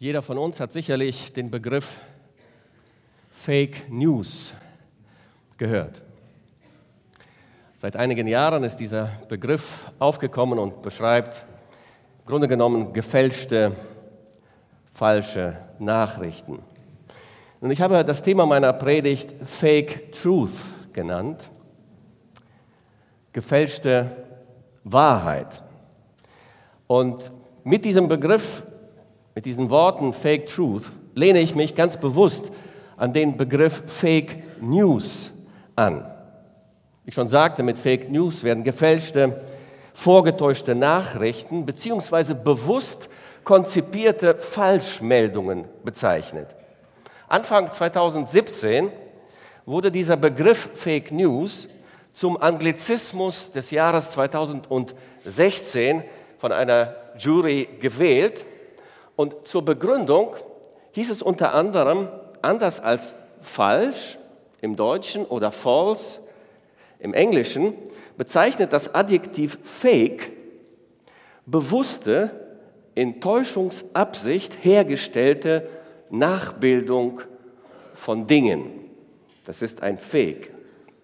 Jeder von uns hat sicherlich den Begriff Fake News gehört. Seit einigen Jahren ist dieser Begriff aufgekommen und beschreibt im Grunde genommen gefälschte, falsche Nachrichten. Und ich habe das Thema meiner Predigt Fake Truth genannt, gefälschte Wahrheit. Und mit diesem Begriff, mit diesen Worten Fake Truth, lehne ich mich ganz bewusst an den Begriff Fake News an. Wie ich schon sagte, mit Fake News werden gefälschte, vorgetäuschte Nachrichten bzw. bewusst konzipierte Falschmeldungen bezeichnet. Anfang 2017 wurde dieser Begriff Fake News zum Anglizismus des Jahres 2016 von einer Jury gewählt. Und zur Begründung hieß es unter anderem, anders als falsch im Deutschen oder false im Englischen, bezeichnet das Adjektiv fake bewusste, in Täuschungsabsicht hergestellte Nachbildung von Dingen. Das ist ein Fake.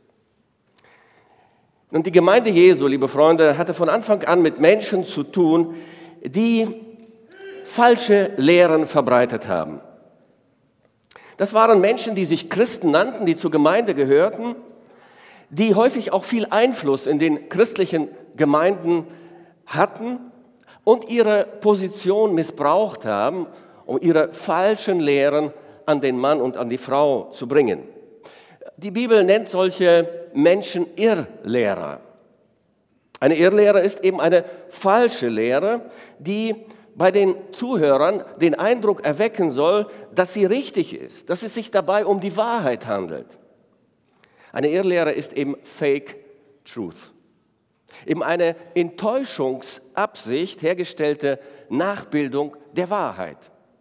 Und die Gemeinde Jesu, liebe Freunde, hatte von Anfang an mit Menschen zu tun, die falsche Lehren verbreitet haben. Das waren Menschen, die sich Christen nannten, die zur Gemeinde gehörten, die häufig auch viel Einfluss in den christlichen Gemeinden hatten und ihre Position missbraucht haben, um ihre falschen Lehren an den Mann und an die Frau zu bringen. Die Bibel nennt solche Menschen Irrlehrer. Eine Irrlehre ist eben eine falsche Lehre, die bei den Zuhörern den Eindruck erwecken soll, dass sie richtig ist, dass es sich dabei um die Wahrheit handelt. Eine Irrlehre ist eben Fake Truth. Eben eine in Täuschungsabsicht hergestellte Nachbildung der Wahrheit.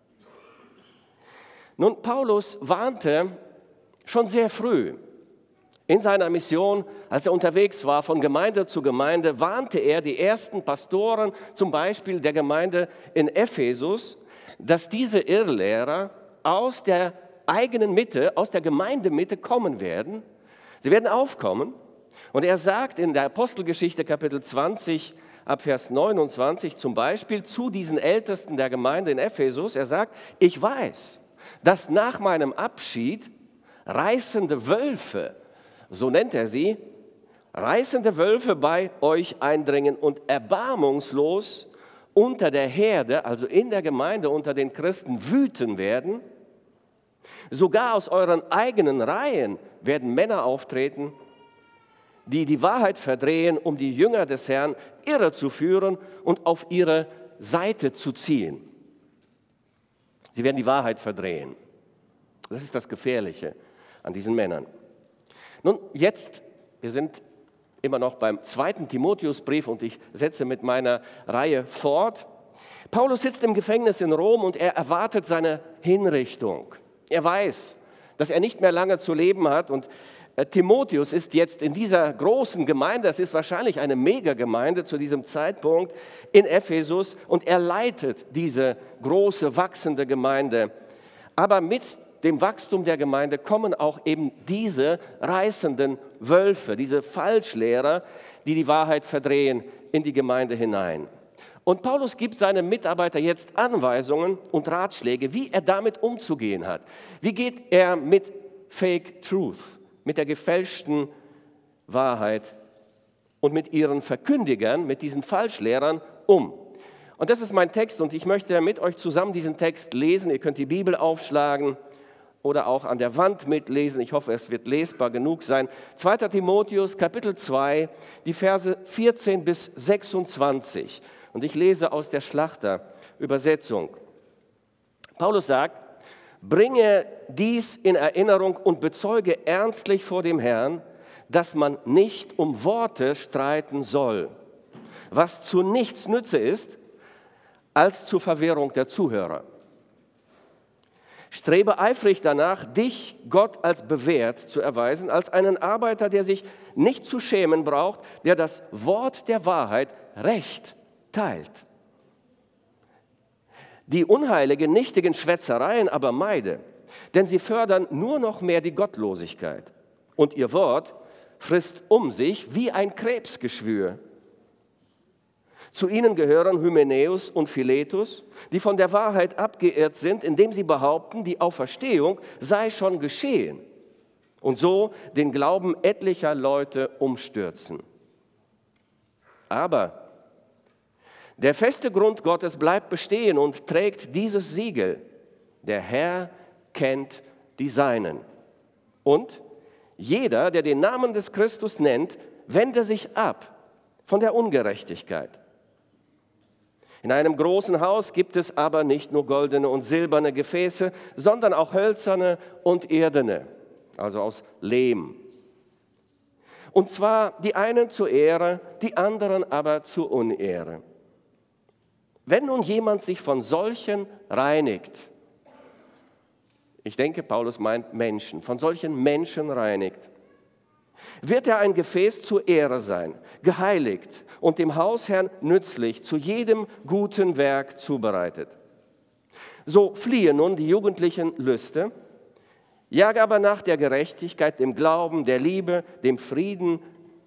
Nun, Paulus warnte schon sehr früh in seiner Mission, als er unterwegs war von Gemeinde zu Gemeinde, warnte er die ersten Pastoren, zum Beispiel der Gemeinde in Ephesus, dass diese Irrlehrer aus der eigenen Mitte, aus der Gemeindemitte kommen werden. Sie werden aufkommen. Und er sagt in der Apostelgeschichte Kapitel 20 ab Vers 29 zum Beispiel zu diesen Ältesten der Gemeinde in Ephesus, er sagt, ich weiß, dass nach meinem Abschied reißende Wölfe, so nennt er sie, reißende Wölfe bei euch eindringen und erbarmungslos unter der Herde, also in der Gemeinde unter den Christen, wüten werden. Sogar aus euren eigenen Reihen werden Männer auftreten, die die Wahrheit verdrehen, um die Jünger des Herrn irre zu führen und auf ihre Seite zu ziehen. Sie werden die Wahrheit verdrehen. Das ist das Gefährliche an diesen Männern. Nun, jetzt, wir sind immer noch beim 2. Timotheusbrief und ich setze mit meiner Reihe fort. Paulus sitzt im Gefängnis in Rom und er erwartet seine Hinrichtung. Er weiß, dass er nicht mehr lange zu leben hat und Timotheus ist jetzt in dieser großen Gemeinde, das ist wahrscheinlich eine Megagemeinde zu diesem Zeitpunkt in Ephesus und er leitet diese große, wachsende Gemeinde. Aber mit dem Wachstum der Gemeinde kommen auch eben diese reißenden Wölfe, diese Falschlehrer, die die Wahrheit verdrehen, in die Gemeinde hinein. Und Paulus gibt seinem Mitarbeiter jetzt Anweisungen und Ratschläge, wie er damit umzugehen hat. Wie geht er mit Fake Truth, mit der gefälschten Wahrheit und mit ihren Verkündigern, mit diesen Falschlehrern um? Und das ist mein Text und ich möchte mit euch zusammen diesen Text lesen. Ihr könnt die Bibel aufschlagen oder auch an der Wand mitlesen. Ich hoffe, es wird lesbar genug sein. 2. Timotheus, Kapitel 2, die Verse 14 bis 26. Und ich lese aus der Schlachter-Übersetzung. Paulus sagt, bringe dies in Erinnerung und bezeuge ernstlich vor dem Herrn, dass man nicht um Worte streiten soll, was zu nichts nütze ist, als zur Verwirrung der Zuhörer. Strebe eifrig danach, dich Gott als bewährt zu erweisen, als einen Arbeiter, der sich nicht zu schämen braucht, der das Wort der Wahrheit recht teilt. Die unheiligen, nichtigen Schwätzereien aber meide, denn sie fördern nur noch mehr die Gottlosigkeit. Und ihr Wort frisst um sich wie ein Krebsgeschwür. Zu ihnen gehören Hymenäus und Philetus, die von der Wahrheit abgeirrt sind, indem sie behaupten, die Auferstehung sei schon geschehen und so den Glauben etlicher Leute umstürzen. Aber der feste Grund Gottes bleibt bestehen und trägt dieses Siegel: Der Herr kennt die Seinen. Und jeder, der den Namen des Christus nennt, wende sich ab von der Ungerechtigkeit. In einem großen Haus gibt es aber nicht nur goldene und silberne Gefäße, sondern auch hölzerne und irdene, also aus Lehm. Und zwar die einen zur Ehre, die anderen aber zur Unehre. Wenn nun jemand sich von solchen reinigt, ich denke, Paulus meint Menschen, von solchen Menschen reinigt, wird er ein Gefäß zur Ehre sein, geheiligt und dem Hausherrn nützlich, zu jedem guten Werk zubereitet. So fliehe nun die jugendlichen Lüste, jage aber nach der Gerechtigkeit, dem Glauben, der Liebe, dem Frieden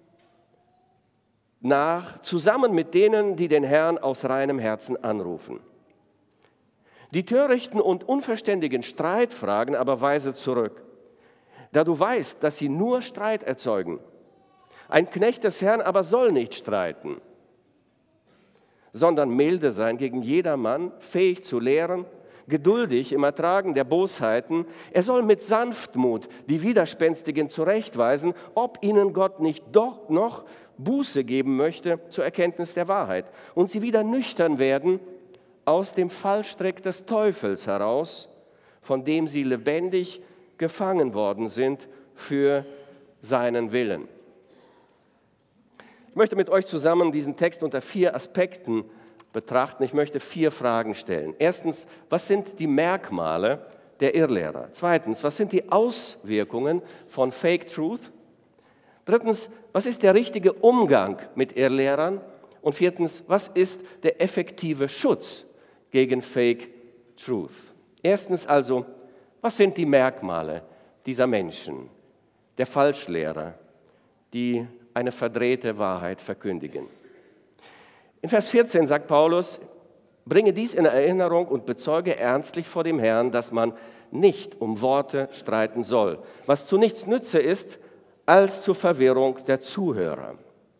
nach, zusammen mit denen, die den Herrn aus reinem Herzen anrufen. Die törichten und unverständigen Streitfragen aber weise zurück, da du weißt, dass sie nur Streit erzeugen. Ein Knecht des Herrn aber soll nicht streiten, sondern milde sein gegen jedermann, fähig zu lehren, geduldig im Ertragen der Bosheiten. Er soll mit Sanftmut die Widerspenstigen zurechtweisen, ob ihnen Gott nicht doch noch Buße geben möchte zur Erkenntnis der Wahrheit und sie wieder nüchtern werden aus dem Fallstrick des Teufels heraus, von dem sie lebendig gefangen worden sind für seinen Willen. Ich möchte mit euch zusammen diesen Text unter 4 Aspekten betrachten. Ich möchte 4 Fragen stellen. Erstens, was sind die Merkmale der Irrlehrer? Zweitens, was sind die Auswirkungen von Fake Truth? Drittens, was ist der richtige Umgang mit Irrlehrern? Und viertens, was ist der effektive Schutz gegen Fake Truth? Erstens also, was sind die Merkmale dieser Menschen, der Falschlehrer, die eine verdrehte Wahrheit verkündigen? In Vers 14 sagt Paulus: Bringe dies in Erinnerung und bezeuge ernstlich vor dem Herrn, dass man nicht um Worte streiten soll, was zu nichts nütze ist, als zur Verwirrung der Zuhörer.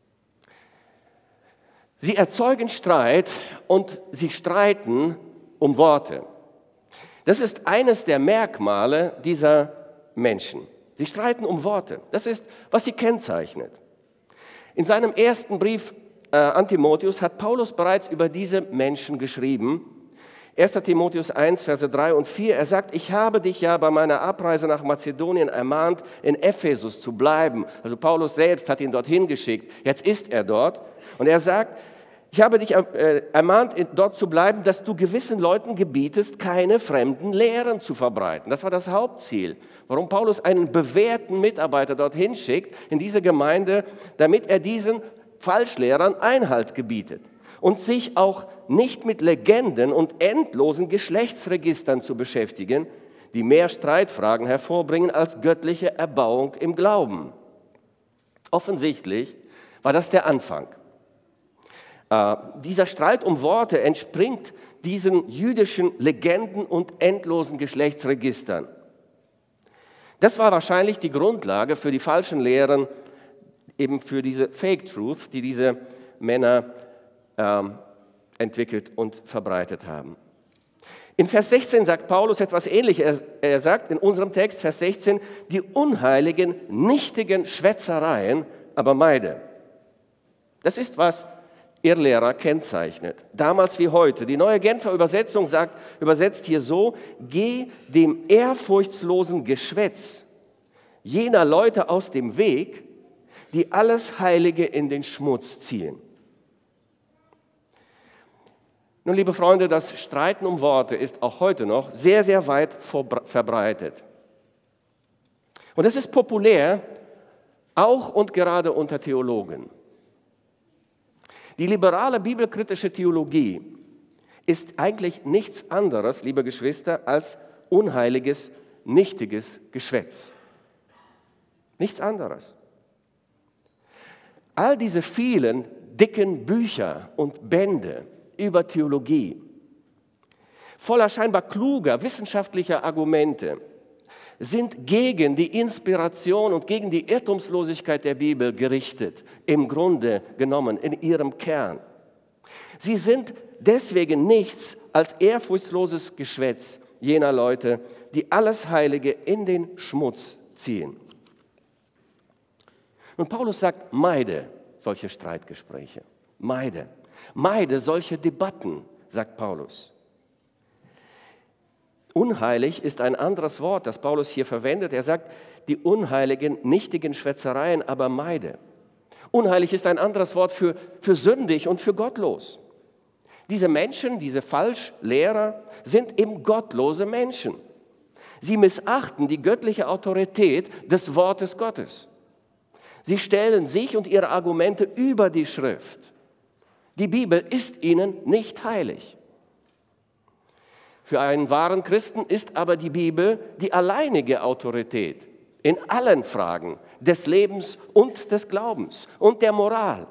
Sie erzeugen Streit und sie streiten um Worte. Das ist eines der Merkmale dieser Menschen. Sie streiten um Worte. Das ist, was sie kennzeichnet. In seinem ersten Brief an Timotheus hat Paulus bereits über diese Menschen geschrieben. 1. Timotheus 1, Verse 3 und 4. Er sagt: Ich habe dich ja bei meiner Abreise nach Mazedonien ermahnt, in Ephesus zu bleiben. Also Paulus selbst hat ihn dorthin geschickt. Jetzt ist er dort. Und er sagt: Ich habe dich ermahnt, dort zu bleiben, dass du gewissen Leuten gebietest, keine fremden Lehren zu verbreiten. Das war das Hauptziel, warum Paulus einen bewährten Mitarbeiter dorthin schickt, in diese Gemeinde, damit er diesen Falschlehrern Einhalt gebietet und sich auch nicht mit Legenden und endlosen Geschlechtsregistern zu beschäftigen, die mehr Streitfragen hervorbringen als göttliche Erbauung im Glauben. Offensichtlich war das der Anfang. Dieser Streit um Worte entspringt diesen jüdischen Legenden und endlosen Geschlechtsregistern. Das war wahrscheinlich die Grundlage für die falschen Lehren, eben für diese Fake Truth, die diese Männer entwickelt und verbreitet haben. In Vers 16 sagt Paulus etwas Ähnliches. Er sagt in unserem Text, Vers 16, die unheiligen, nichtigen Schwätzereien aber meide. Das ist, was Irrlehrer kennzeichnet, damals wie heute. Die neue Genfer Übersetzung übersetzt hier so: Geh dem ehrfurchtslosen Geschwätz jener Leute aus dem Weg, die alles Heilige in den Schmutz ziehen. Nun, liebe Freunde, das Streiten um Worte ist auch heute noch sehr, sehr weit verbreitet. Und es ist populär, auch und gerade unter Theologen. Die liberale bibelkritische Theologie ist eigentlich nichts anderes, liebe Geschwister, als unheiliges, nichtiges Geschwätz. Nichts anderes. All diese vielen dicken Bücher und Bände über Theologie, voller scheinbar kluger, wissenschaftlicher Argumente, sind gegen die Inspiration und gegen die Irrtumslosigkeit der Bibel gerichtet, im Grunde genommen, in ihrem Kern. Sie sind deswegen nichts als ehrfurchtsloses Geschwätz jener Leute, die alles Heilige in den Schmutz ziehen. Und Paulus sagt, meide solche Streitgespräche, meide solche Debatten, sagt Paulus. Unheilig ist ein anderes Wort, das Paulus hier verwendet. Er sagt, die unheiligen, nichtigen Schwätzereien aber meide. Unheilig ist ein anderes Wort für sündig und für gottlos. Diese Menschen, diese Falschlehrer, sind eben gottlose Menschen. Sie missachten die göttliche Autorität des Wortes Gottes. Sie stellen sich und ihre Argumente über die Schrift. Die Bibel ist ihnen nicht heilig. Für einen wahren Christen ist aber die Bibel die alleinige Autorität in allen Fragen des Lebens und des Glaubens und der Moral.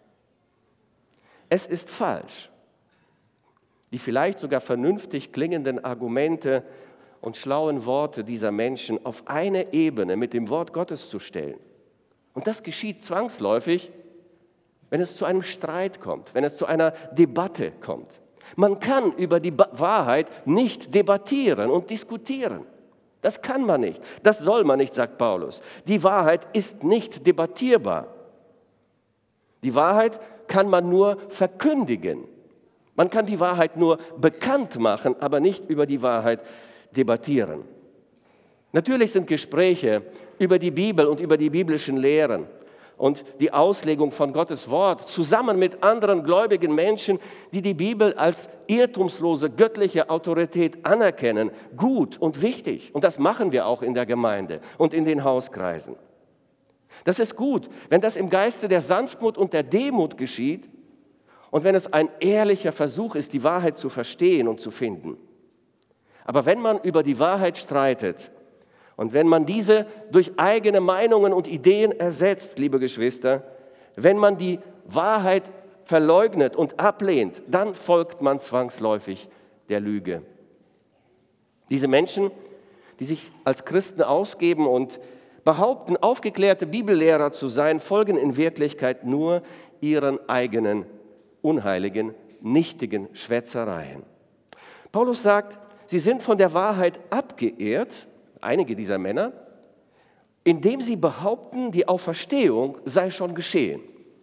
Es ist falsch, die vielleicht sogar vernünftig klingenden Argumente und schlauen Worte dieser Menschen auf eine Ebene mit dem Wort Gottes zu stellen. Und das geschieht zwangsläufig, wenn es zu einem Streit kommt, wenn es zu einer Debatte kommt. Man kann über die Wahrheit nicht debattieren und diskutieren. Das kann man nicht, das soll man nicht, sagt Paulus. Die Wahrheit ist nicht debattierbar. Die Wahrheit kann man nur verkündigen. Man kann die Wahrheit nur bekannt machen, aber nicht über die Wahrheit debattieren. Natürlich sind Gespräche über die Bibel und über die biblischen Lehren und die Auslegung von Gottes Wort zusammen mit anderen gläubigen Menschen, die die Bibel als irrtumslose göttliche Autorität anerkennen, gut und wichtig. Und das machen wir auch in der Gemeinde und in den Hauskreisen. Das ist gut, wenn das im Geiste der Sanftmut und der Demut geschieht und wenn es ein ehrlicher Versuch ist, die Wahrheit zu verstehen und zu finden. Aber wenn man über die Wahrheit streitet, und wenn man diese durch eigene Meinungen und Ideen ersetzt, liebe Geschwister, wenn man die Wahrheit verleugnet und ablehnt, dann folgt man zwangsläufig der Lüge. Diese Menschen, die sich als Christen ausgeben und behaupten, aufgeklärte Bibellehrer zu sein, folgen in Wirklichkeit nur ihren eigenen unheiligen, nichtigen Schwätzereien. Paulus sagt, sie sind von der Wahrheit abgeirrt, einige dieser Männer, indem sie behaupten, die Auferstehung sei schon geschehen.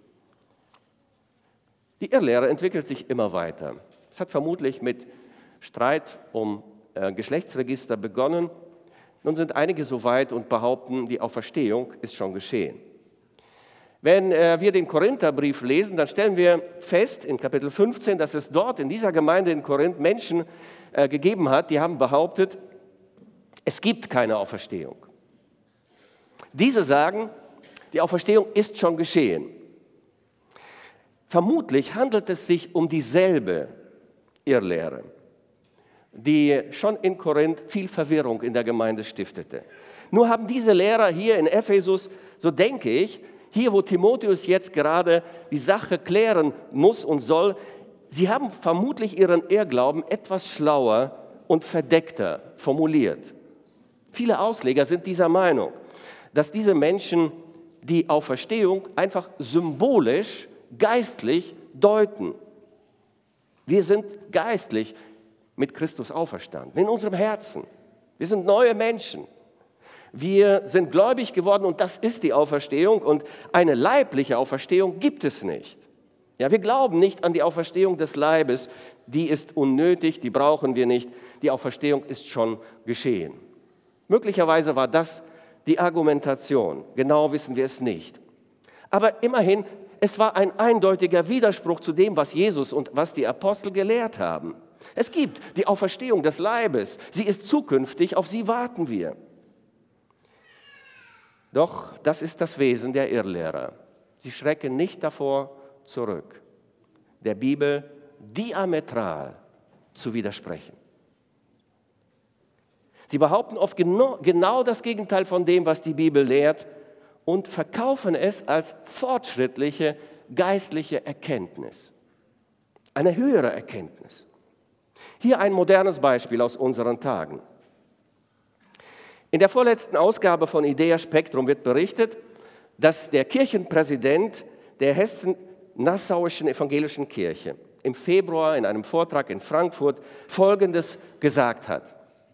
Die Irrlehre entwickelt sich immer weiter. Es hat vermutlich mit Streit um Geschlechtsregister begonnen. Nun sind einige so weit und behaupten, die Auferstehung ist schon geschehen. Wenn wir den Korintherbrief lesen, dann stellen wir fest in Kapitel 15, dass es dort in dieser Gemeinde in Korinth Menschen gegeben hat, die haben behauptet, es gibt keine Auferstehung. Diese sagen, die Auferstehung ist schon geschehen. Vermutlich handelt es sich um dieselbe Irrlehre, die schon in Korinth viel Verwirrung in der Gemeinde stiftete. Nur haben diese Lehrer hier in Ephesus, so denke ich, hier wo Timotheus jetzt gerade die Sache klären muss und soll, sie haben vermutlich ihren Irrglauben etwas schlauer und verdeckter formuliert. Viele Ausleger sind dieser Meinung, dass diese Menschen die Auferstehung einfach symbolisch, geistlich deuten. Wir sind geistlich mit Christus auferstanden, in unserem Herzen. Wir sind neue Menschen. Wir sind gläubig geworden und das ist die Auferstehung und eine leibliche Auferstehung gibt es nicht. Ja, wir glauben nicht an die Auferstehung des Leibes, die ist unnötig, die brauchen wir nicht, die Auferstehung ist schon geschehen. Möglicherweise war das die Argumentation, genau wissen wir es nicht. Aber immerhin, es war ein eindeutiger Widerspruch zu dem, was Jesus und was die Apostel gelehrt haben. Es gibt die Auferstehung des Leibes, sie ist zukünftig, auf sie warten wir. Doch das ist das Wesen der Irrlehrer. Sie schrecken nicht davor zurück, der Bibel diametral zu widersprechen. Sie behaupten oft genau das Gegenteil von dem, was die Bibel lehrt und verkaufen es als fortschrittliche geistliche Erkenntnis, eine höhere Erkenntnis. Hier ein modernes Beispiel aus unseren Tagen. In der vorletzten Ausgabe von Idea Spektrum wird berichtet, dass der Kirchenpräsident der Hessen-Nassauischen Evangelischen Kirche im Februar in einem Vortrag in Frankfurt Folgendes gesagt hat.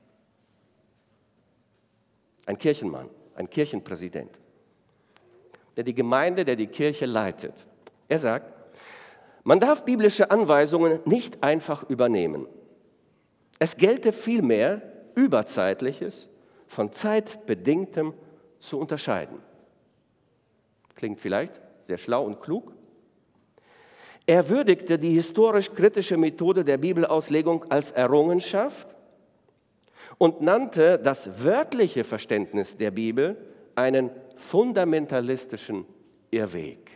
Ein Kirchenmann, ein Kirchenpräsident, der die Kirche leitet. Er sagt, man darf biblische Anweisungen nicht einfach übernehmen. Es gelte vielmehr, Überzeitliches von Zeitbedingtem zu unterscheiden. Klingt vielleicht sehr schlau und klug. Er würdigte die historisch-kritische Methode der Bibelauslegung als Errungenschaft und nannte das wörtliche Verständnis der Bibel einen fundamentalistischen Irrweg.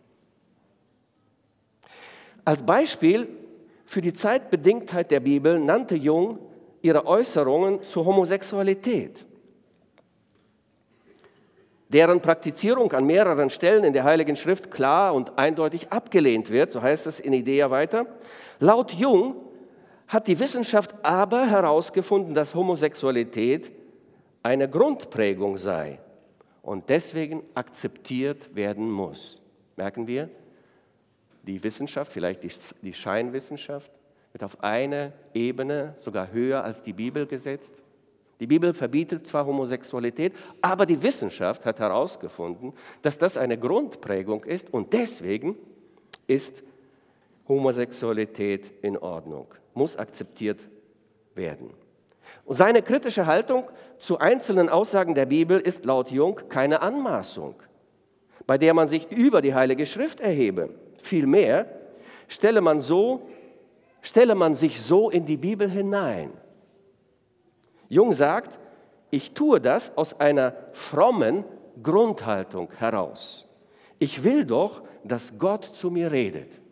Als Beispiel für die Zeitbedingtheit der Bibel nannte Jung ihre Äußerungen zur Homosexualität, deren Praktizierung an mehreren Stellen in der Heiligen Schrift klar und eindeutig abgelehnt wird, so heißt es in Idea weiter. Laut Jung hat die Wissenschaft aber herausgefunden, dass Homosexualität eine Grundprägung sei und deswegen akzeptiert werden muss. Merken wir, die Wissenschaft, vielleicht die Scheinwissenschaft, wird auf eine Ebene sogar höher als die Bibel gesetzt. Die Bibel verbietet zwar Homosexualität, aber die Wissenschaft hat herausgefunden, dass das eine Grundprägung ist und deswegen ist Homosexualität in Ordnung, muss akzeptiert werden. Und seine kritische Haltung zu einzelnen Aussagen der Bibel ist laut Jung keine Anmaßung, bei der man sich über die Heilige Schrift erhebe. Vielmehr stelle man sich so in die Bibel hinein. Jung sagt, ich tue das aus einer frommen Grundhaltung heraus. Ich will doch, dass Gott zu mir redet.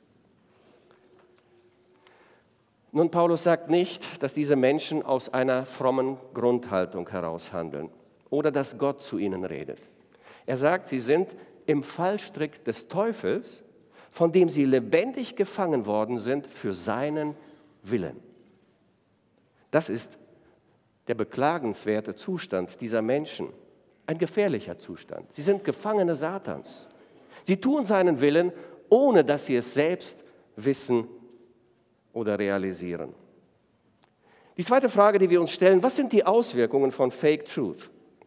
Nun, Paulus sagt nicht, dass diese Menschen aus einer frommen Grundhaltung heraus handeln oder dass Gott zu ihnen redet. Er sagt, sie sind im Fallstrick des Teufels, von dem sie lebendig gefangen worden sind für seinen Willen. Das ist der beklagenswerte Zustand dieser Menschen, ein gefährlicher Zustand. Sie sind Gefangene Satans. Sie tun seinen Willen, ohne dass sie es selbst wissen oder realisieren. Die zweite Frage, die wir uns stellen, was sind die Auswirkungen von Fake Truth?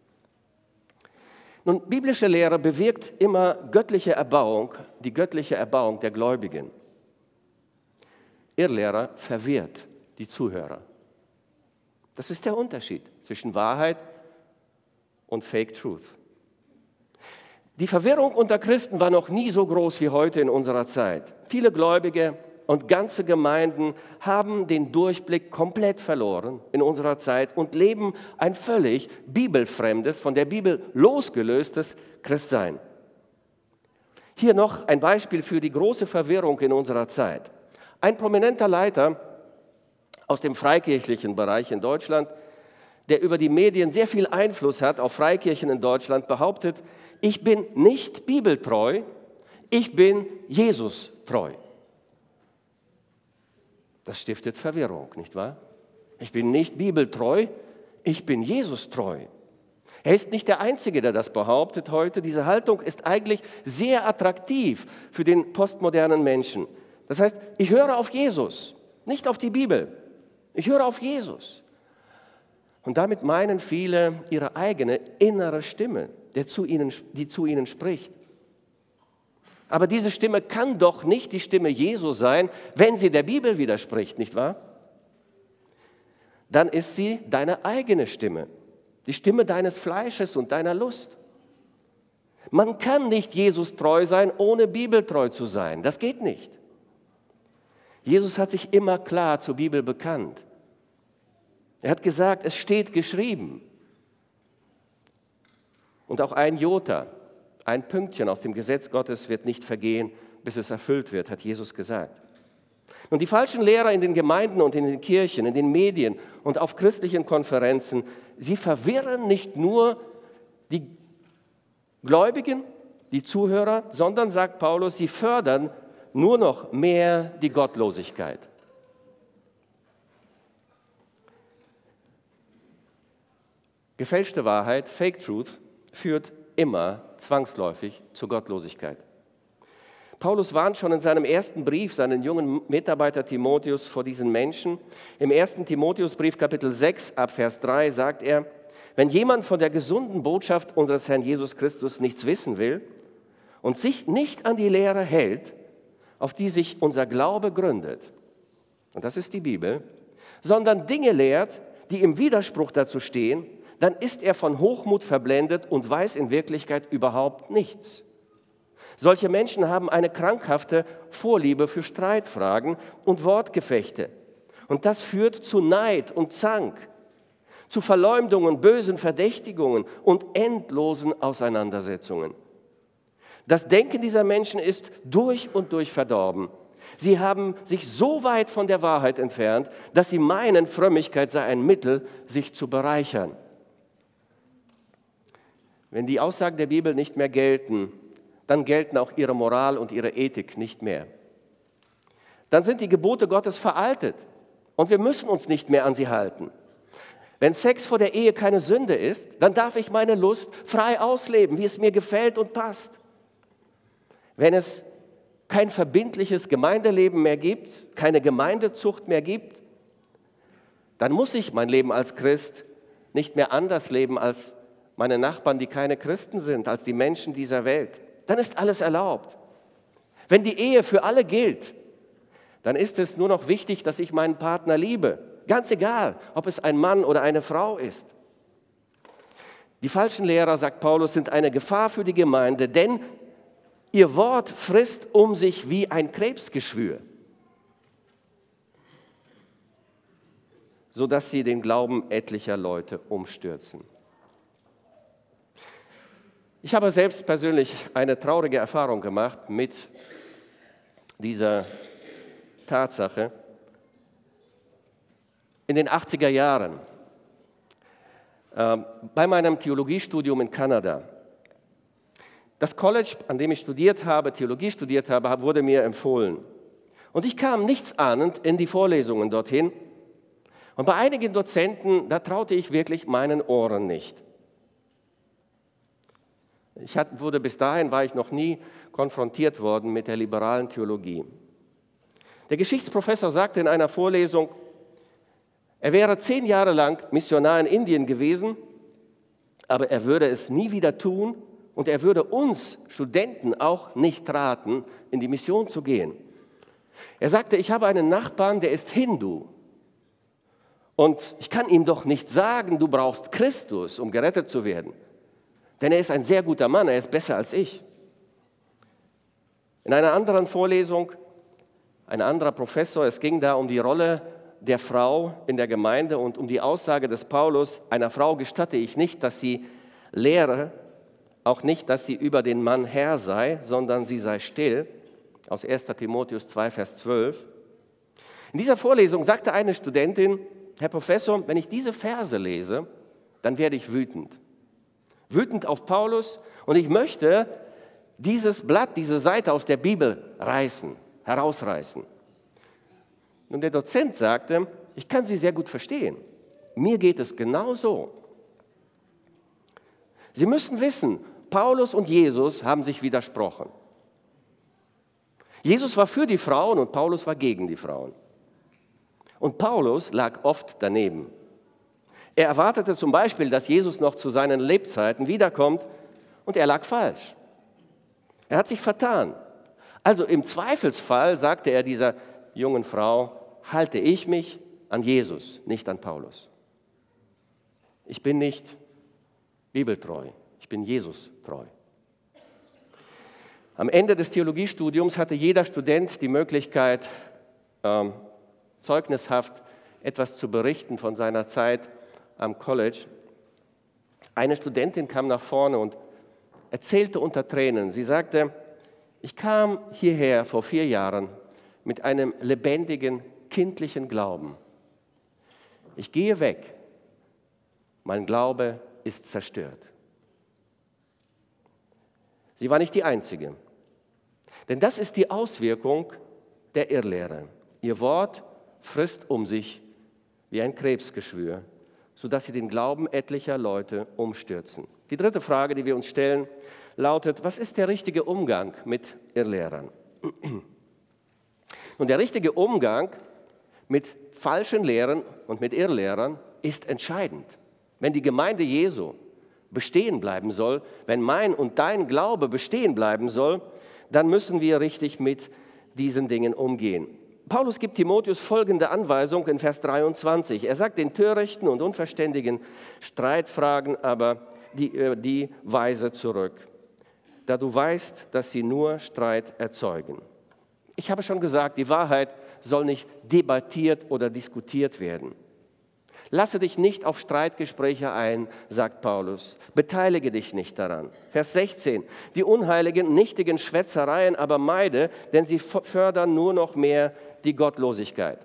Nun, biblische Lehre bewirkt immer göttliche Erbauung, die göttliche Erbauung der Gläubigen. Irrlehrer verwirrt die Zuhörer. Das ist der Unterschied zwischen Wahrheit und Fake Truth. Die Verwirrung unter Christen war noch nie so groß wie heute in unserer Zeit. Viele Gläubige und ganze Gemeinden haben den Durchblick komplett verloren in unserer Zeit und leben ein völlig bibelfremdes, von der Bibel losgelöstes Christsein. Hier noch ein Beispiel für die große Verwirrung in unserer Zeit. Ein prominenter Leiter aus dem freikirchlichen Bereich in Deutschland, der über die Medien sehr viel Einfluss hat auf Freikirchen in Deutschland, behauptet, ich bin nicht bibeltreu, ich bin Jesus treu. Das stiftet Verwirrung, nicht wahr? Ich bin nicht bibeltreu, ich bin Jesus treu. Er ist nicht der Einzige, der das behauptet heute. Diese Haltung ist eigentlich sehr attraktiv für den postmodernen Menschen. Das heißt, ich höre auf Jesus, nicht auf die Bibel. Ich höre auf Jesus. Und damit meinen viele ihre eigene innere Stimme, die zu ihnen spricht. Aber diese Stimme kann doch nicht die Stimme Jesu sein, wenn sie der Bibel widerspricht, nicht wahr? Dann ist sie deine eigene Stimme, die Stimme deines Fleisches und deiner Lust. Man kann nicht Jesus treu sein, ohne bibeltreu zu sein. Das geht nicht. Jesus hat sich immer klar zur Bibel bekannt. Er hat gesagt, es steht geschrieben. Und auch ein Jota, ein Pünktchen aus dem Gesetz Gottes wird nicht vergehen, bis es erfüllt wird, hat Jesus gesagt. Und die falschen Lehrer in den Gemeinden und in den Kirchen, in den Medien und auf christlichen Konferenzen, sie verwirren nicht nur die Gläubigen, die Zuhörer, sondern, sagt Paulus, sie fördern nur noch mehr die Gottlosigkeit. Gefälschte Wahrheit, Fake Truth, führt immer zwangsläufig zur Gottlosigkeit. Paulus warnt schon in seinem ersten Brief seinen jungen Mitarbeiter Timotheus vor diesen Menschen. Im 1. Timotheusbrief, Kapitel 6, ab Vers 3, sagt er, wenn jemand von der gesunden Botschaft unseres Herrn Jesus Christus nichts wissen will und sich nicht an die Lehre hält, auf die sich unser Glaube gründet, und das ist die Bibel, sondern Dinge lehrt, die im Widerspruch dazu stehen, dann ist er von Hochmut verblendet und weiß in Wirklichkeit überhaupt nichts. Solche Menschen haben eine krankhafte Vorliebe für Streitfragen und Wortgefechte. Und das führt zu Neid und Zank, zu Verleumdungen, bösen Verdächtigungen und endlosen Auseinandersetzungen. Das Denken dieser Menschen ist durch und durch verdorben. Sie haben sich so weit von der Wahrheit entfernt, dass sie meinen, Frömmigkeit sei ein Mittel, sich zu bereichern. Wenn die Aussagen der Bibel nicht mehr gelten, dann gelten auch ihre Moral und ihre Ethik nicht mehr. Dann sind die Gebote Gottes veraltet und wir müssen uns nicht mehr an sie halten. Wenn Sex vor der Ehe keine Sünde ist, dann darf ich meine Lust frei ausleben, wie es mir gefällt und passt. Wenn es kein verbindliches Gemeindeleben mehr gibt, keine Gemeindezucht mehr gibt, dann muss ich mein Leben als Christ nicht mehr anders leben als meine Nachbarn, die keine Christen sind, als die Menschen dieser Welt. Dann ist alles erlaubt. Wenn die Ehe für alle gilt, dann ist es nur noch wichtig, dass ich meinen Partner liebe. Ganz egal, ob es ein Mann oder eine Frau ist. Die falschen Lehrer, sagt Paulus, sind eine Gefahr für die Gemeinde, denn ihr Wort frisst um sich wie ein Krebsgeschwür, sodass sie den Glauben etlicher Leute umstürzen. Ich habe selbst persönlich eine traurige Erfahrung gemacht mit dieser Tatsache. In den 80er Jahren, bei meinem Theologiestudium in Kanada. Das College, an dem ich Theologie studiert habe, wurde mir empfohlen. Und ich kam nichtsahnend in die Vorlesungen dorthin. Und bei einigen Dozenten, da traute ich wirklich meinen Ohren nicht. Bis dahin war ich noch nie konfrontiert worden mit der liberalen Theologie. Der Geschichtsprofessor sagte in einer Vorlesung, er wäre 10 Jahre lang Missionar in Indien gewesen, aber er würde es nie wieder tun und er würde uns Studenten auch nicht raten, in die Mission zu gehen. Er sagte, ich habe einen Nachbarn, der ist Hindu und ich kann ihm doch nicht sagen, du brauchst Christus, um gerettet zu werden. Denn er ist ein sehr guter Mann, er ist besser als ich. In einer anderen Vorlesung, ein anderer Professor, es ging da um die Rolle der Frau in der Gemeinde und um die Aussage des Paulus, einer Frau gestatte ich nicht, dass sie lehre, auch nicht, dass sie über den Mann Herr sei, sondern sie sei still, aus 1. Timotheus 2, Vers 12. In dieser Vorlesung sagte eine Studentin, Herr Professor, wenn ich diese Verse lese, dann werde ich wütend. Wütend auf Paulus und ich möchte dieses Blatt, diese Seite aus der Bibel herausreißen. Und der Dozent sagte, ich kann Sie sehr gut verstehen. Mir geht es genauso. Sie müssen wissen, Paulus und Jesus haben sich widersprochen. Jesus war für die Frauen und Paulus war gegen die Frauen. Und Paulus lag oft daneben. Er erwartete zum Beispiel, dass Jesus noch zu seinen Lebzeiten wiederkommt und er lag falsch. Er hat sich vertan. Also im Zweifelsfall, sagte er dieser jungen Frau, halte ich mich an Jesus, nicht an Paulus. Ich bin nicht bibeltreu, ich bin Jesus treu. Am Ende des Theologiestudiums hatte jeder Student die Möglichkeit, zeugnishaft etwas zu berichten von seiner Zeit am College. Eine Studentin kam nach vorne und erzählte unter Tränen. Sie sagte, ich kam hierher vor 4 Jahren mit einem lebendigen, kindlichen Glauben. Ich gehe weg, mein Glaube ist zerstört. Sie war nicht die Einzige. Denn das ist die Auswirkung der Irrlehre. Ihr Wort frisst um sich wie ein Krebsgeschwür, sodass sie den Glauben etlicher Leute umstürzen. Die dritte Frage, die wir uns stellen, lautet: Was ist der richtige Umgang mit Irrlehrern? Und der richtige Umgang mit falschen Lehren und mit Irrlehrern ist entscheidend. Wenn die Gemeinde Jesu bestehen bleiben soll, wenn mein und dein Glaube bestehen bleiben soll, dann müssen wir richtig mit diesen Dingen umgehen. Paulus gibt Timotheus folgende Anweisung in Vers 23. Er sagt: Den törichten und unverständigen Streitfragen aber die weise zurück, da du weißt, dass sie nur Streit erzeugen. Ich habe schon gesagt, die Wahrheit soll nicht debattiert oder diskutiert werden. Lasse dich nicht auf Streitgespräche ein, sagt Paulus. Beteilige dich nicht daran. Vers 16. Die unheiligen, nichtigen Schwätzereien aber meide, denn sie fördern nur noch mehr die Gottlosigkeit.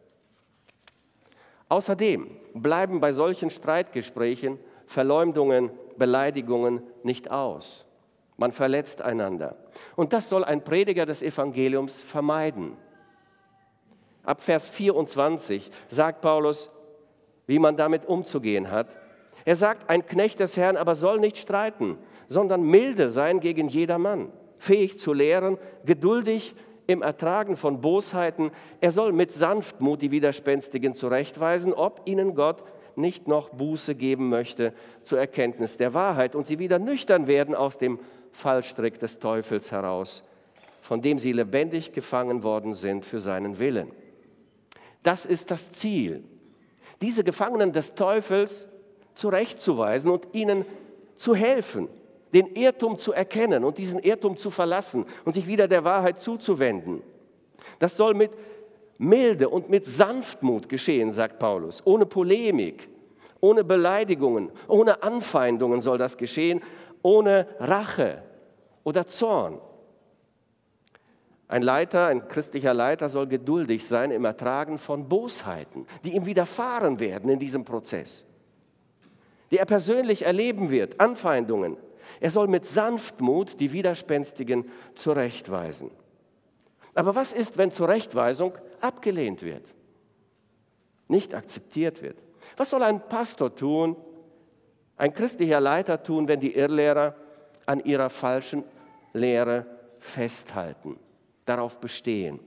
Außerdem bleiben bei solchen Streitgesprächen Verleumdungen, Beleidigungen nicht aus. Man verletzt einander. Und das soll ein Prediger des Evangeliums vermeiden. Ab Vers 24 sagt Paulus, wie man damit umzugehen hat. Er sagt, ein Knecht des Herrn aber soll nicht streiten, sondern milde sein gegen jedermann, fähig zu lehren, geduldig im Ertragen von Bosheiten. Er soll mit Sanftmut die Widerspenstigen zurechtweisen, ob ihnen Gott nicht noch Buße geben möchte zur Erkenntnis der Wahrheit und sie wieder nüchtern werden aus dem Fallstrick des Teufels heraus, von dem sie lebendig gefangen worden sind für seinen Willen. Das ist das Ziel, diese Gefangenen des Teufels zurechtzuweisen und ihnen zu helfen, den Irrtum zu erkennen und diesen Irrtum zu verlassen und sich wieder der Wahrheit zuzuwenden. Das soll mit Milde und mit Sanftmut geschehen, sagt Paulus, ohne Polemik, ohne Beleidigungen, ohne Anfeindungen soll das geschehen, ohne Rache oder Zorn. Ein Leiter, ein christlicher Leiter soll geduldig sein im Ertragen von Bosheiten, die ihm widerfahren werden in diesem Prozess, die er persönlich erleben wird, Anfeindungen. Er soll mit Sanftmut die Widerspenstigen zurechtweisen. Aber was ist, wenn Zurechtweisung abgelehnt wird, nicht akzeptiert wird? Was soll ein Pastor tun, ein christlicher Leiter tun, wenn die Irrlehrer an ihrer falschen Lehre festhalten, darauf bestehen?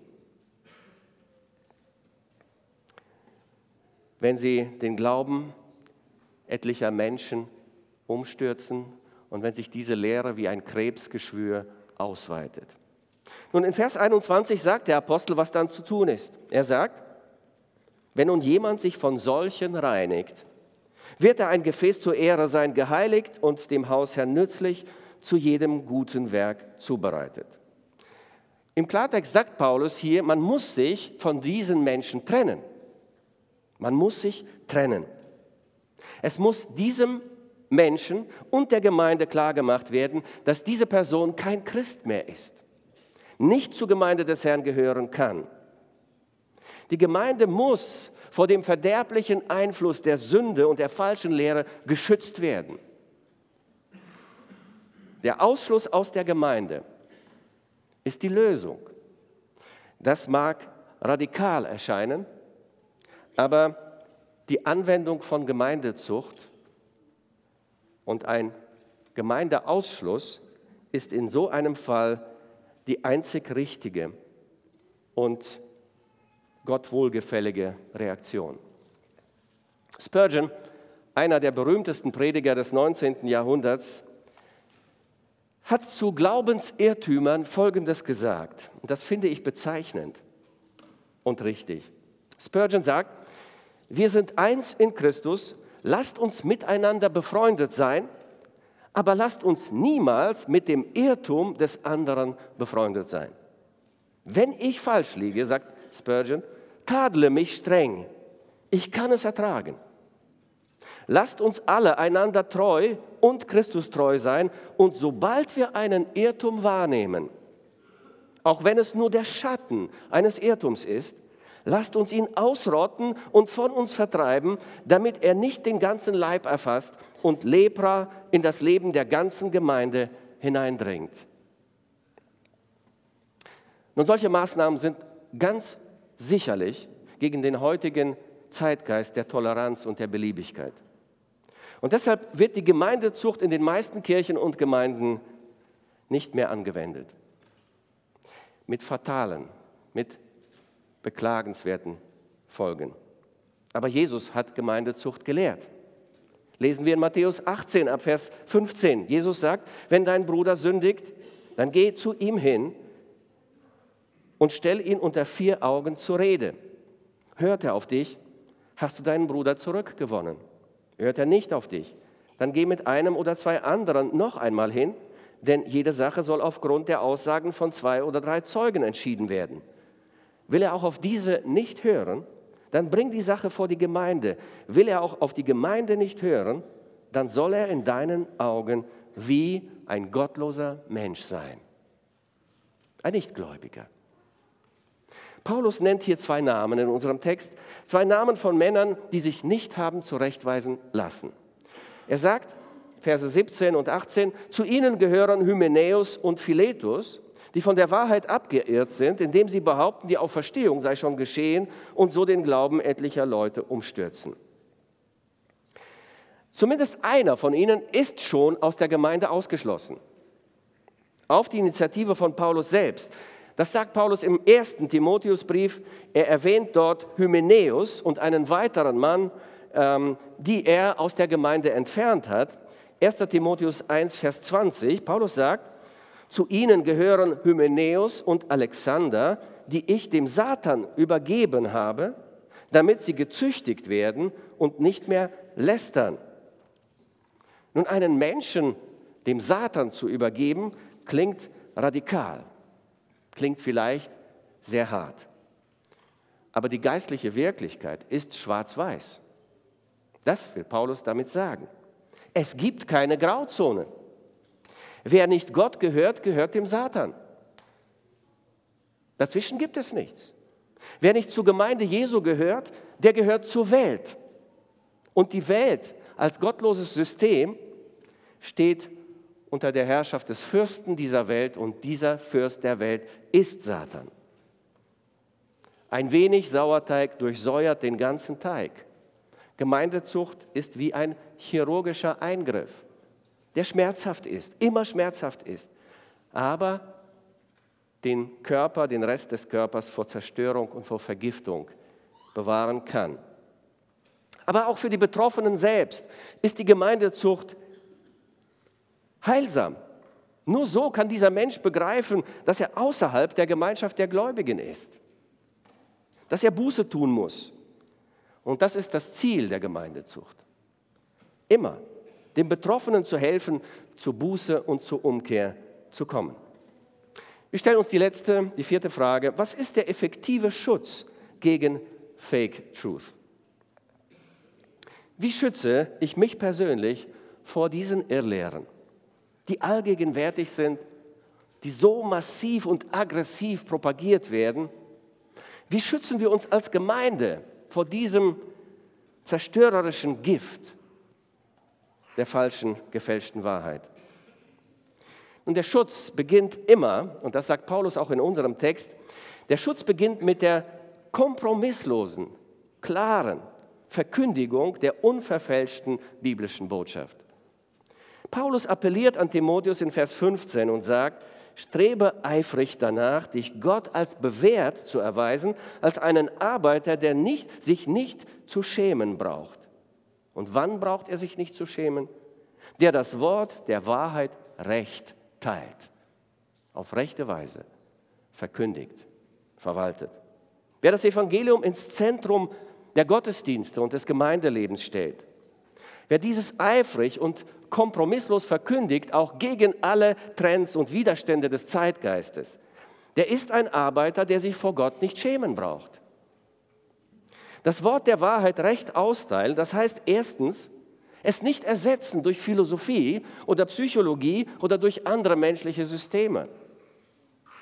Wenn sie den Glauben etlicher Menschen umstürzen und wenn sich diese Lehre wie ein Krebsgeschwür ausweitet. Nun, in Vers 21 sagt der Apostel, was dann zu tun ist. Er sagt, wenn nun jemand sich von solchen reinigt, wird er ein Gefäß zur Ehre sein, geheiligt und dem Hausherrn nützlich, zu jedem guten Werk zubereitet. Im Klartext sagt Paulus hier, man muss sich von diesen Menschen trennen. Man muss sich trennen. Es muss diesem Menschen und der Gemeinde klargemacht werden, dass diese Person kein Christ mehr ist, nicht zur Gemeinde des Herrn gehören kann. Die Gemeinde muss vor dem verderblichen Einfluss der Sünde und der falschen Lehre geschützt werden. Der Ausschluss aus der Gemeinde ist die Lösung. Das mag radikal erscheinen, aber die Anwendung von Gemeindezucht und ein Gemeindeausschluss ist in so einem Fall die einzig richtige und Gott wohlgefällige Reaktion. Spurgeon, einer der berühmtesten Prediger des 19. Jahrhunderts, hat zu Glaubensirrtümern Folgendes gesagt. Und das finde ich bezeichnend und richtig. Spurgeon sagt, wir sind eins in Christus, lasst uns miteinander befreundet sein, aber lasst uns niemals mit dem Irrtum des anderen befreundet sein. Wenn ich falsch liege, sagt Spurgeon, tadle mich streng, ich kann es ertragen. Lasst uns alle einander treu und Christus treu sein und sobald wir einen Irrtum wahrnehmen, auch wenn es nur der Schatten eines Irrtums ist, lasst uns ihn ausrotten und von uns vertreiben, damit er nicht den ganzen Leib erfasst und Lepra in das Leben der ganzen Gemeinde hineindringt. Nun, solche Maßnahmen sind ganz sicherlich gegen den heutigen Zeitgeist der Toleranz und der Beliebigkeit. Und deshalb wird die Gemeindezucht in den meisten Kirchen und Gemeinden nicht mehr angewendet. Mit fatalen, mit beklagenswerten Folgen. Aber Jesus hat Gemeindezucht gelehrt. Lesen wir in Matthäus 18 ab Vers 15. Jesus sagt, wenn dein Bruder sündigt, dann geh zu ihm hin und stell ihn unter 4 Augen zur Rede. Hört er auf dich, hast du deinen Bruder zurückgewonnen. Hört er nicht auf dich, dann geh mit einem oder 2 anderen noch einmal hin, denn jede Sache soll aufgrund der Aussagen von 2 oder 3 Zeugen entschieden werden. Will er auch auf diese nicht hören, dann bring die Sache vor die Gemeinde. Will er auch auf die Gemeinde nicht hören, dann soll er in deinen Augen wie ein gottloser Mensch sein. Ein Nichtgläubiger. Paulus nennt hier 2 Namen in unserem Text, 2 Namen von Männern, die sich nicht haben zurechtweisen lassen. Er sagt, Verse 17 und 18, zu ihnen gehören Hymenäus und Philetus, die von der Wahrheit abgeirrt sind, indem sie behaupten, die Auferstehung sei schon geschehen und so den Glauben etlicher Leute umstürzen. Zumindest einer von ihnen ist schon aus der Gemeinde ausgeschlossen. Auf die Initiative von Paulus selbst. Das sagt Paulus im 1. Timotheusbrief. Er erwähnt dort Hymenäus und einen weiteren Mann, die er aus der Gemeinde entfernt hat. 1. Timotheus 1, Vers 20. Paulus sagt, zu ihnen gehören Hymenäus und Alexander, die ich dem Satan übergeben habe, damit sie gezüchtigt werden und nicht mehr lästern. Nun, einen Menschen dem Satan zu übergeben, klingt radikal, klingt vielleicht sehr hart. Aber die geistliche Wirklichkeit ist schwarz-weiß. Das will Paulus damit sagen. Es gibt keine Grauzone. Wer nicht Gott gehört, gehört dem Satan. Dazwischen gibt es nichts. Wer nicht zur Gemeinde Jesu gehört, der gehört zur Welt. Und die Welt als gottloses System steht unter der Herrschaft des Fürsten dieser Welt und dieser Fürst der Welt ist Satan. Ein wenig Sauerteig durchsäuert den ganzen Teig. Gemeindezucht ist wie ein chirurgischer Eingriff, der schmerzhaft ist, immer schmerzhaft ist, aber den Körper, den Rest des Körpers vor Zerstörung und vor Vergiftung bewahren kann. Aber auch für die Betroffenen selbst ist die Gemeindezucht heilsam. Nur so kann dieser Mensch begreifen, dass er außerhalb der Gemeinschaft der Gläubigen ist, dass er Buße tun muss. Und das ist das Ziel der Gemeindezucht. Immer den Betroffenen zu helfen, zur Buße und zur Umkehr zu kommen. Wir stellen uns die 4. Frage. Was ist der effektive Schutz gegen Fake Truth? Wie schütze ich mich persönlich vor diesen Irrlehren, die allgegenwärtig sind, die so massiv und aggressiv propagiert werden? Wie schützen wir uns als Gemeinde vor diesem zerstörerischen Gift der falschen, gefälschten Wahrheit? Und der Schutz beginnt immer, und das sagt Paulus auch in unserem Text, der Schutz beginnt mit der kompromisslosen, klaren Verkündigung der unverfälschten biblischen Botschaft. Paulus appelliert an Timotheus in Vers 15 und sagt, strebe eifrig danach, dich Gott als bewährt zu erweisen, als einen Arbeiter, der sich nicht zu schämen braucht. Und wann braucht er sich nicht zu schämen? Der das Wort der Wahrheit recht teilt, auf rechte Weise verkündigt, verwaltet. Wer das Evangelium ins Zentrum der Gottesdienste und des Gemeindelebens stellt, wer dieses eifrig und kompromisslos verkündigt, auch gegen alle Trends und Widerstände des Zeitgeistes, der ist ein Arbeiter, der sich vor Gott nicht schämen braucht. Das Wort der Wahrheit recht austeilen, das heißt erstens, es nicht ersetzen durch Philosophie oder Psychologie oder durch andere menschliche Systeme.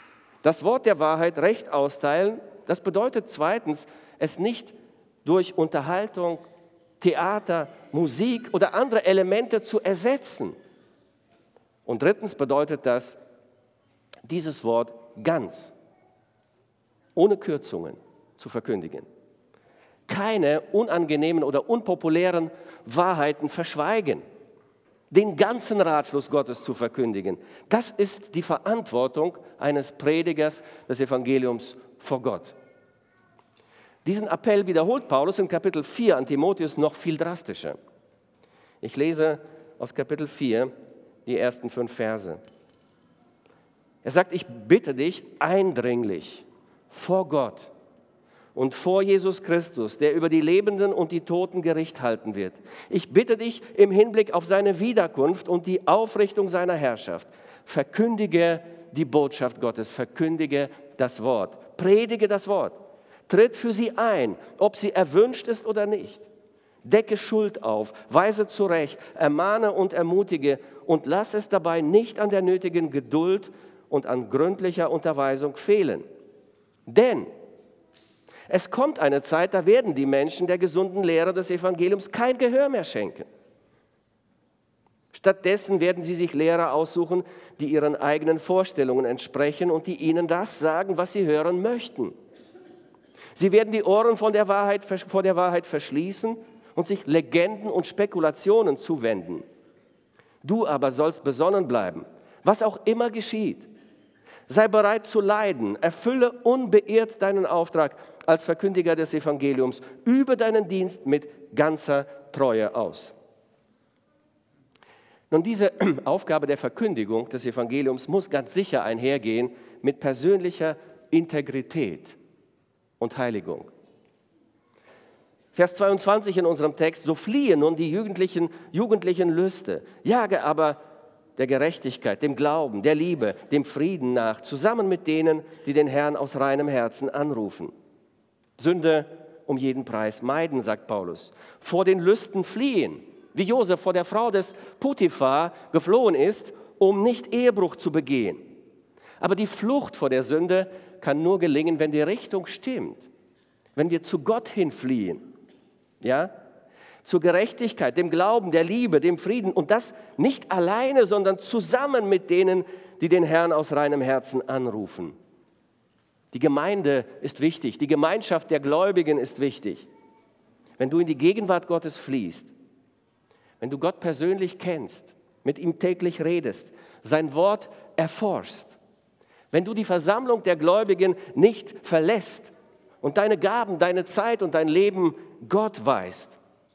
Das Wort der Wahrheit recht austeilen, das bedeutet zweitens, es nicht durch Unterhaltung, Theater, Musik oder andere Elemente zu ersetzen. Und drittens bedeutet das, dieses Wort ganz, ohne Kürzungen zu verkündigen. Keine unangenehmen oder unpopulären Wahrheiten verschweigen. Den ganzen Ratschluss Gottes zu verkündigen. Das ist die Verantwortung eines Predigers des Evangeliums vor Gott. Diesen Appell wiederholt Paulus in Kapitel 4 an Timotheus noch viel drastischer. Ich lese aus Kapitel 4 die ersten 5 Verse. Er sagt, ich bitte dich eindringlich vor Gott und vor Jesus Christus, der über die Lebenden und die Toten Gericht halten wird. Ich bitte dich im Hinblick auf seine Wiederkunft und die Aufrichtung seiner Herrschaft, verkündige die Botschaft Gottes, verkündige das Wort, predige das Wort, tritt für sie ein, ob sie erwünscht ist oder nicht. Decke Schuld auf, weise zurecht, ermahne und ermutige und lass es dabei nicht an der nötigen Geduld und an gründlicher Unterweisung fehlen. Denn es kommt eine Zeit, da werden die Menschen der gesunden Lehre des Evangeliums kein Gehör mehr schenken. Stattdessen werden sie sich Lehrer aussuchen, die ihren eigenen Vorstellungen entsprechen und die ihnen das sagen, was sie hören möchten. Sie werden die Ohren vor der Wahrheit verschließen und sich Legenden und Spekulationen zuwenden. Du aber sollst besonnen bleiben, was auch immer geschieht. Sei bereit zu leiden, erfülle unbeirrt deinen Auftrag als Verkündiger des Evangeliums, übe deinen Dienst mit ganzer Treue aus. Nun, diese Aufgabe der Verkündigung des Evangeliums muss ganz sicher einhergehen mit persönlicher Integrität und Heiligung. Vers 22 in unserem Text, so fliehe nun die jugendlichen Lüste, jage aber der Gerechtigkeit, dem Glauben, der Liebe, dem Frieden nach, zusammen mit denen, die den Herrn aus reinem Herzen anrufen. Sünde um jeden Preis meiden, sagt Paulus. Vor den Lüsten fliehen, wie Josef vor der Frau des Potiphar geflohen ist, um nicht Ehebruch zu begehen. Aber die Flucht vor der Sünde kann nur gelingen, wenn die Richtung stimmt, wenn wir zu Gott hinfliehen, ja? Zur Gerechtigkeit, dem Glauben, der Liebe, dem Frieden und das nicht alleine, sondern zusammen mit denen, die den Herrn aus reinem Herzen anrufen. Die Gemeinde ist wichtig, die Gemeinschaft der Gläubigen ist wichtig. Wenn du in die Gegenwart Gottes fließt, wenn du Gott persönlich kennst, mit ihm täglich redest, sein Wort erforschst, wenn du die Versammlung der Gläubigen nicht verlässt und deine Gaben, deine Zeit und dein Leben Gott weihst,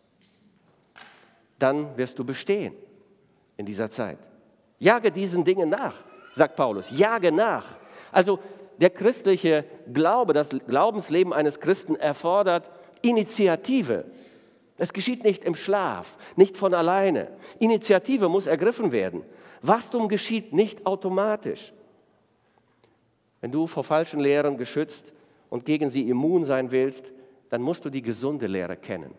dann wirst du bestehen in dieser Zeit. Jage diesen Dingen nach, sagt Paulus, jage nach. Also der christliche Glaube, das Glaubensleben eines Christen erfordert Initiative. Es geschieht nicht im Schlaf, nicht von alleine. Initiative muss ergriffen werden. Wachstum geschieht nicht automatisch. Wenn du vor falschen Lehren geschützt und gegen sie immun sein willst, dann musst du die gesunde Lehre kennen.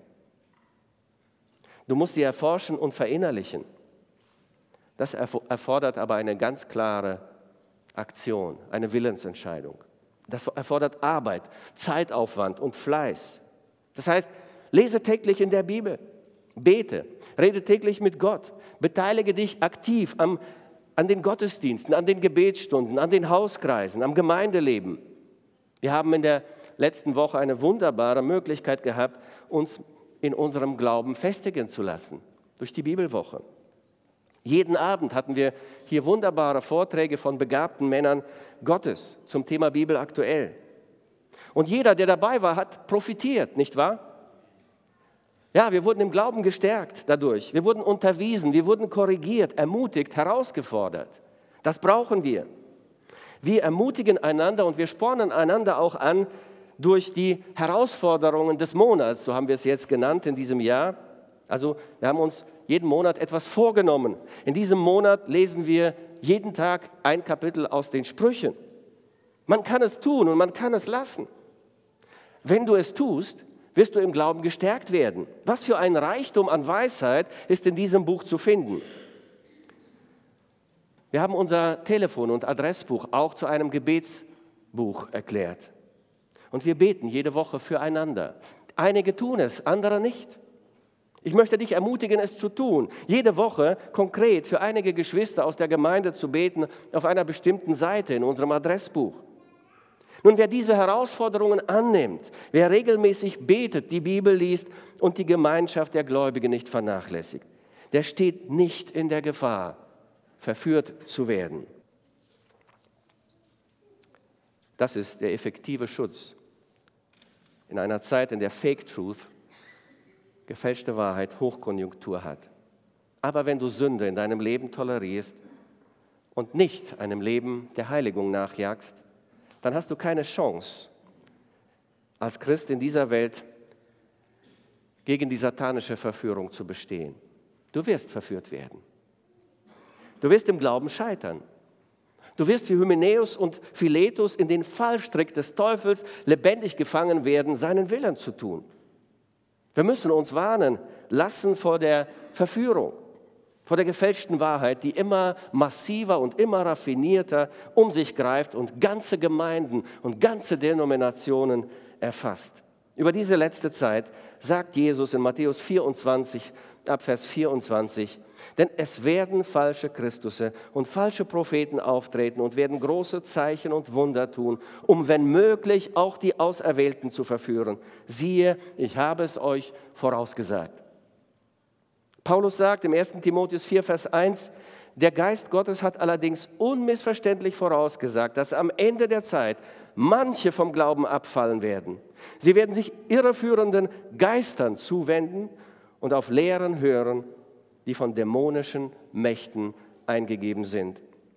Du musst sie erforschen und verinnerlichen. Das erfordert aber eine ganz klare Aktion, eine Willensentscheidung. Das erfordert Arbeit, Zeitaufwand und Fleiß. Das heißt, lese täglich in der Bibel, bete, rede täglich mit Gott, beteilige dich aktiv an den Gottesdiensten, an den Gebetsstunden, an den Hauskreisen, am Gemeindeleben. Wir haben in der letzten Woche eine wunderbare Möglichkeit gehabt, uns in unserem Glauben festigen zu lassen, durch die Bibelwoche. Jeden Abend hatten wir hier wunderbare Vorträge von begabten Männern Gottes zum Thema Bibel aktuell. Und jeder, der dabei war, hat profitiert, nicht wahr? Ja, wir wurden im Glauben gestärkt dadurch. Wir wurden unterwiesen, wir wurden korrigiert, ermutigt, herausgefordert. Das brauchen wir. Wir ermutigen einander und wir spornen einander auch an, durch die Herausforderungen des Monats, so haben wir es jetzt genannt in diesem Jahr. Also wir haben uns jeden Monat etwas vorgenommen. In diesem Monat lesen wir jeden Tag ein Kapitel aus den Sprüchen. Man kann es tun und man kann es lassen. Wenn du es tust, wirst du im Glauben gestärkt werden. Was für ein Reichtum an Weisheit ist in diesem Buch zu finden. Wir haben unser Telefon- und Adressbuch auch zu einem Buch erklärt. Und wir beten jede Woche füreinander. Einige tun es, andere nicht. Ich möchte dich ermutigen, es zu tun. Jede Woche konkret für einige Geschwister aus der Gemeinde zu beten auf einer bestimmten Seite in unserem Adressbuch. Nun, wer diese Herausforderungen annimmt, wer regelmäßig betet, die Bibel liest und die Gemeinschaft der Gläubigen nicht vernachlässigt, der steht nicht in der Gefahr, verführt zu werden. Das ist der effektive Schutz in einer Zeit, in der Fake Truth, gefälschte Wahrheit, Hochkonjunktur hat. Aber wenn du Sünde in deinem Leben tolerierst und nicht einem Leben der Heiligung nachjagst, dann hast du keine Chance, als Christ in dieser Welt gegen die satanische Verführung zu bestehen. Du wirst verführt werden. Du wirst im Glauben scheitern. Du wirst wie Hymenäus und Philetus in den Fallstrick des Teufels lebendig gefangen werden, seinen Willen zu tun. Wir müssen uns warnen lassen vor der Verführung, vor der gefälschten Wahrheit, die immer massiver und immer raffinierter um sich greift und ganze Gemeinden und ganze Denominationen erfasst. Über diese letzte Zeit sagt Jesus in Matthäus 24, ab Vers 24, denn es werden falsche Christusse und falsche Propheten auftreten und werden große Zeichen und Wunder tun, um wenn möglich auch die Auserwählten zu verführen. Siehe, ich habe es euch vorausgesagt. Paulus sagt im 1. Timotheus 4, Vers 1, der Geist Gottes hat allerdings unmissverständlich vorausgesagt, dass am Ende der Zeit manche vom Glauben abfallen werden. Sie werden sich irreführenden Geistern zuwenden und auf Lehren hören, die von dämonischen Mächten eingegeben sind.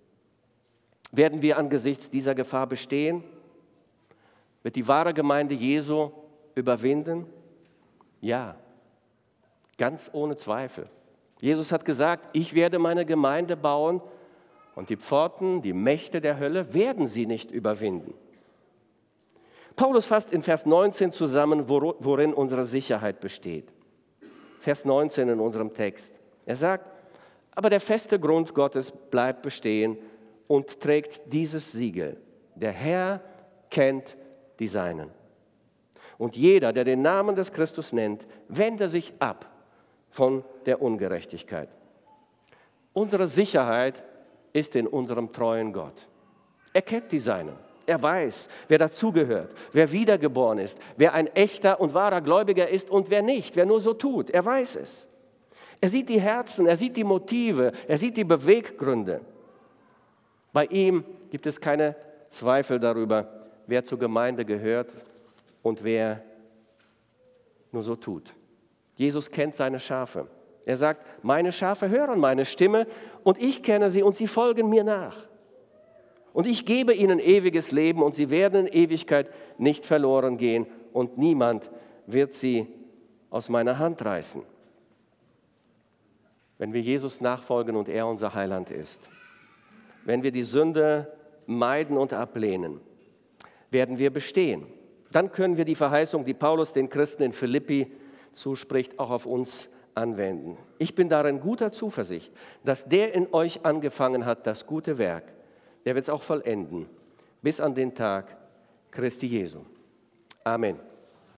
Werden wir angesichts dieser Gefahr bestehen? Wird die wahre Gemeinde Jesu überwinden? Ja, ganz ohne Zweifel. Jesus hat gesagt, ich werde meine Gemeinde bauen und die Pforten, die Mächte der Hölle werden sie nicht überwinden. Paulus fasst in Vers 19 zusammen, worin unsere Sicherheit besteht. Vers 19 in unserem Text. Er sagt, aber der feste Grund Gottes bleibt bestehen und trägt dieses Siegel. Der Herr kennt die Seinen. Und jeder, der den Namen des Christus nennt, wende sich ab von der Ungerechtigkeit. Unsere Sicherheit ist in unserem treuen Gott. Er kennt die Seinen. Er weiß, wer dazugehört, wer wiedergeboren ist, wer ein echter und wahrer Gläubiger ist und wer nicht, wer nur so tut. Er weiß es. Er sieht die Herzen, er sieht die Motive, er sieht die Beweggründe. Bei ihm gibt es keine Zweifel darüber, wer zur Gemeinde gehört und wer nur so tut. Jesus kennt seine Schafe. Er sagt, meine Schafe hören meine Stimme und ich kenne sie und sie folgen mir nach. Und ich gebe ihnen ewiges Leben und sie werden in Ewigkeit nicht verloren gehen und niemand wird sie aus meiner Hand reißen. Wenn wir Jesus nachfolgen und er unser Heiland ist, wenn wir die Sünde meiden und ablehnen, werden wir bestehen. Dann können wir die Verheißung, die Paulus den Christen in Philippi zuspricht, auch auf uns anwenden. Ich bin darin guter Zuversicht, dass der in euch angefangen hat, das gute Werk, der wird es auch vollenden, bis an den Tag Christi Jesu. Amen.